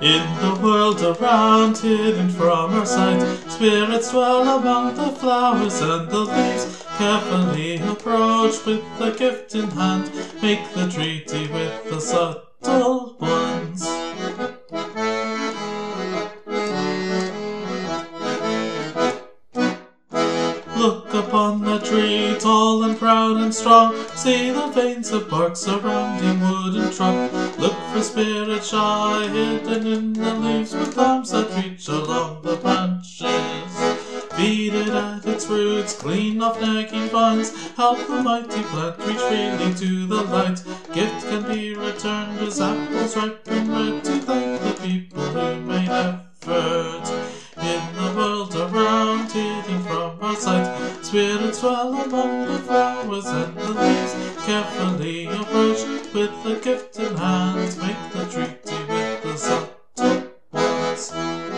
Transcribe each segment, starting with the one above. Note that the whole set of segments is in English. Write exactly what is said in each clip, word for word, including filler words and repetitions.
In the world around, hidden from our sight, spirits dwell among the flowers and the leaves. Carefully approach with the gift in hand, make the treaty with the subtle ones. Look upon the tree, tall and proud and strong. See the veins of bark surrounding wooden trunk. Look for spirits shy, hidden in the leaves, with arms that reach along the branches. Feed it at its roots, clean off nagging vines. Help the mighty plant reach freely to the light. Gift can be returned as apples ripe and red, to thank the people who made effort. In the world around, hidden from our sight, spirits dwell among the flowers and the leaves. Carefully approach with the gift in hand, make the treaty with the subtle ones.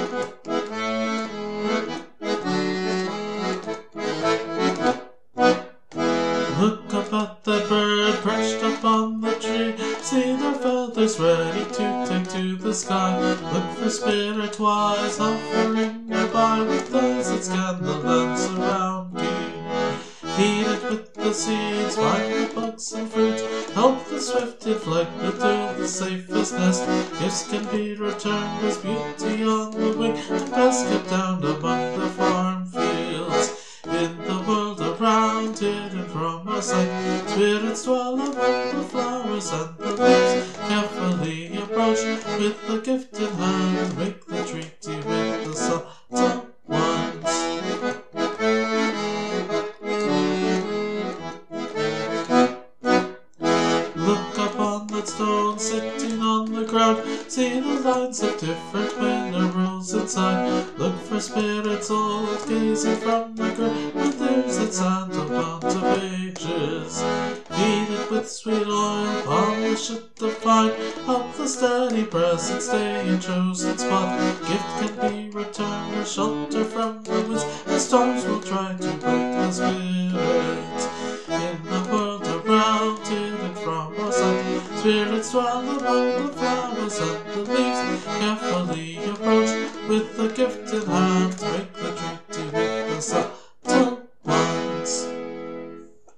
Look up at that bird perched upon the tree. See their feathers ready to take to the sky. Look for spirit wise hovering nearby, with those that scan the land surrounding. Feed it with the seeds, find the bugs and fruit. Help the swift in flight return the safest nest. Gifts can be returned as beauty on the wing, and best kept down among the farm fields. In the world around, hidden from our sight, spirits dwell among the flowers and the leaves. Carefully approach with the gift in hand, make the treaty with the subtle ones. Look up on that stone sitting on the ground. See the lines of different minerals inside. Look for spirits old gazing from the ground, with ears that stand amount of ages. Feed it with sweet oil, polish it to fine. Help the steady present stay in chosen spot. Gift can be returned or shelter from the winds, and storms will try to break the spirit. In the world around, hidden from our sight, spirits dwell among the flowers and the leaves. Carefully approach with the gift in hand, make